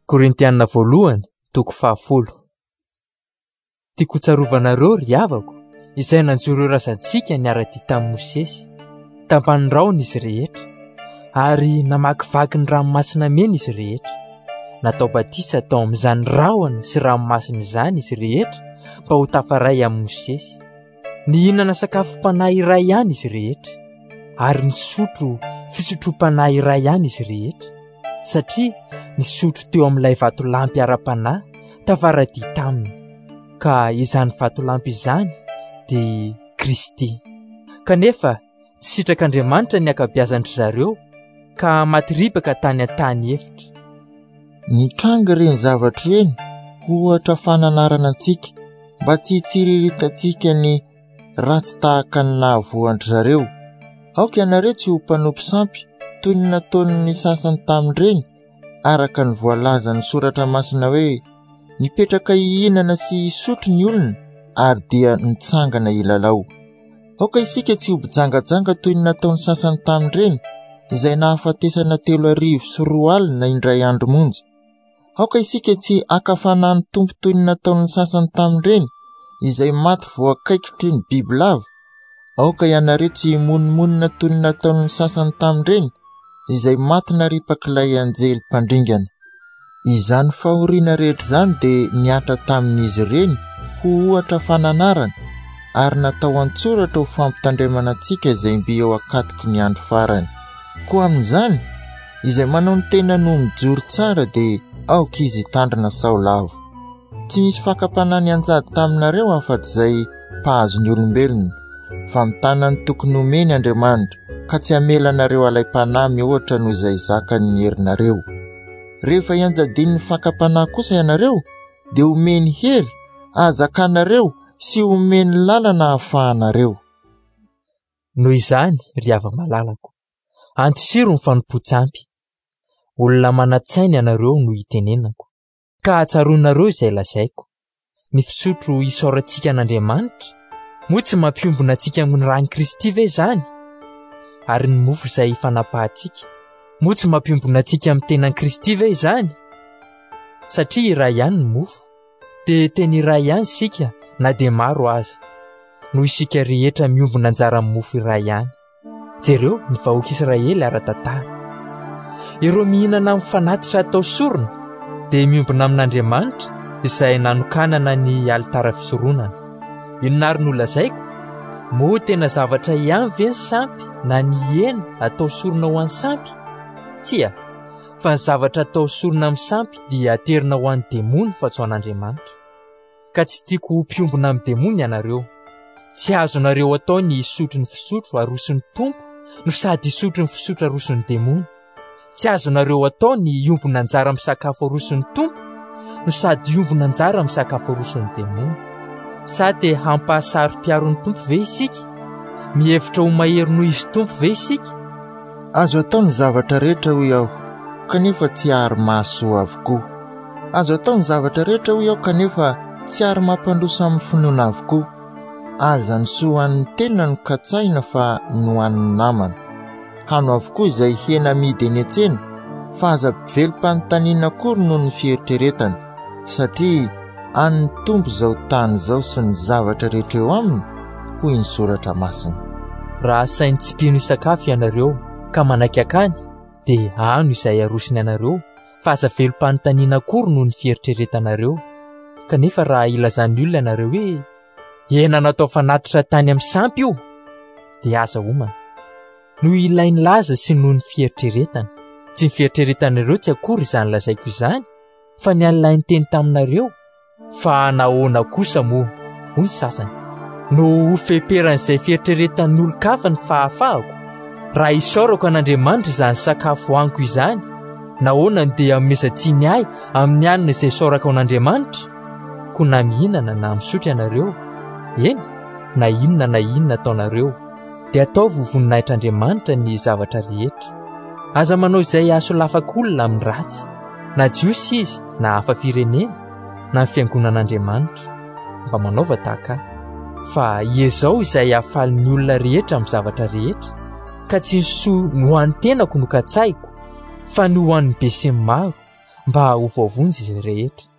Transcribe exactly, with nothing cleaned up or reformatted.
Korintianina voalohany toko fahafolo. Tiako tsarovana ry havako izay nanjoro razantsika niara-tia tamin'i Mosesy, tampaniraony izy rehetra, ary namakivaky ny ranomasina mena izy rehetra. Natao batisa tao amin'izany rahona sy ranomasina izany izy rehetra mba ho tafaray amin'ny Mosesy. Nihinana sakafom-panahy iray ihany izy rehetra, ary nisotro fisotrom-panahy iray ihany izy rehetra, satria nisotro teo amin'ilay vatolampy ara-panahy tafaradia taminy, ka izany vatolampy izany dia Kristy. Kanefa tsy sitrak'Andriamanitra ny akabeazandry zareo, ka maty ribaka tany an-tany efitra. Nitranga ireny zavatra ireny ohatra fananarana antsika, mba tsy hitsiriritantsika ny ratsy tahaka ny nahavoandry zareo. Aoka ianareo tsy ho mpanompo sampy toy ny nataon'ny sasany tamin'ireny, araka ny voalaza ny soratra masina hoe, nipetraka hihinana sy hisotro ny olona ary dia nitsangana ilalao. Aoka isika tsy ho bijangajanga toy ny nataon'ny sasany tamin'ireny, izay nahafatesana telo arivo sy roa alina indray andro monja. Aoka isika tsy akafanany tompo toy ny nataon'ny sasany tamin'ireny, izay maty voakaikitry ny biby lava. Aoka ianareo tsy monmonina toy ny nataon'ny sasany tamin'ireny, izay maty naripak'ilay anjely mpandringana. Izany fahoriana rehetra izany dia niatra tamin'izy ireny ho ohatra fananarana, ary natao an-tsoratra ho fampitandremana antsika izay mby eo akatiky ny andro farany. Koa amin'izany, izay manao ny tena no mijoro tsara dia aoka izy hitandrina saolavo. Tsy misy fakapanahy nianjady taminareo afa-tsy izay mpahazo ny olombelona, fa mitana ny tokony omeny Andriamanitra, ka tsy hamelanareo alay-panahy mihoatra noho izay zakany ny herinareo. Rehefa ianjadiny ny fakapanahy kosa ianareo, dia omeny hery, azakanareo sy omeny lalana hahafahanareo. Noho izany, ry hava-malalako, antisiro ny fanompo-tsampy. Olona manan-tsaina ianareo no hitenenako, ka hatsaroanareo izay lazaiko. Ny fisotro isaorantsika an'Andriamanitra, moa tsy mampiombona antsika amin'ny rany Kristy ve izany? Ary ny mofo izay fanapahantsika, moa tsy mampiombona antsika amin'ny tenan Kristy ve izany? Satria iray ihany ny mofo, dia teny iray ihany sika na dia maro aza, noho isika rehetra miombona anjara amin'ny mofo iray ihany. Jereo ny vahoaka Israely ara-tantara. Ireo mihinana amin'ny fanatitra atao sorona dia miombona amin'Andriamanitra izay nanokanana ny alitara fisoronana. Inona ary no lazaiko? Moa tena zavatra ihany ve ny sampy na ny hena atao sorona ho an'ny sampy? Tsia, fa ny zavatra atao sorona amin'ny sampy dia aterina ho an'ny demony fa tsy ho an'Andriamanitra. Ka tsy tiako ho mpiombona amin'ny demony ianareo. Tsy azonareo atao ny hisotro ny fisotro aroson'ny tompo no sady hisotro ny fisotro aroson'ny demony. Tsy azonareo atao ny hiombona anjara amin'ny sakafo aroson'ny tompo no sady hiombona anjara amin'ny sakafo aroson'ny demony. Sa te hampahasaro-piaro ny tompo ve isika? Mihevitra ho mahery noho izy tompo ve isika? Azo atao ny zavatra rehetra hoy aho, kanefa tsy ary-maso avokoa. Azo atao ny zavatra rehetra hoy aho, kanefa tsy ary mampandroso amin'ny finoana avokoa. Aza ny soan'ny tena no katsaina fa no an'ny namana. Hano avokoa izay hena amidy eny an-tsena, fa aza velom-panontaniana akory noho ny fieritreretana, satria an'ny tompo izao tany izao sy ny zavatra rehetra eo aminy, hoy ny soratra masina. Raha sainy tsy mpino isakafo ianareo ka manaiky akany, dia ano izay arosiny ianareo, fa aza velom-panontaniana akory noho ny fieritreretanareo. Kanefa raha ilazan'ny olona ianareo hoe hena natao fanatitra tany amin'ny sampy io, dia aza homana. No ilainy laza sy noho ny fieritreretana. Tsy ny fieritreretanareo tsy akory izany lazaiko izany, fa ny an'ilay teny taminareo. Fa nahoana kosa moa, hoy ny sasany, no ho feperan'izay fieritreretan'olon-kafa ny fahafahako. Raha isaorako an'Andriamanitra izany sakafo hoaniko izany, nahoana dia mesatsiny ahy amin'ny anina izay isaorako an'Andriamanitra? Ko na mihinana na misotro ianareo, eny, na inona na inona ataonareo, dia atao vovoninahitran'Andriamanitra ny zavatra rehetra. Aza manao izay asolafako olona amin'ny ratsy, na jiosy izy na hafa firenena, na ny fiangonan'Andriamanitra, mba manaova tahaka ahy. Fa iezao izay hahafalin'ny olona rehetra amin'ny zavatra rehetra, ka tsy ny soa no ho an'ny tenako no katsaiko, fa ny ho an'ny be sy ny maro, mba ho voavonjy izy rehetra.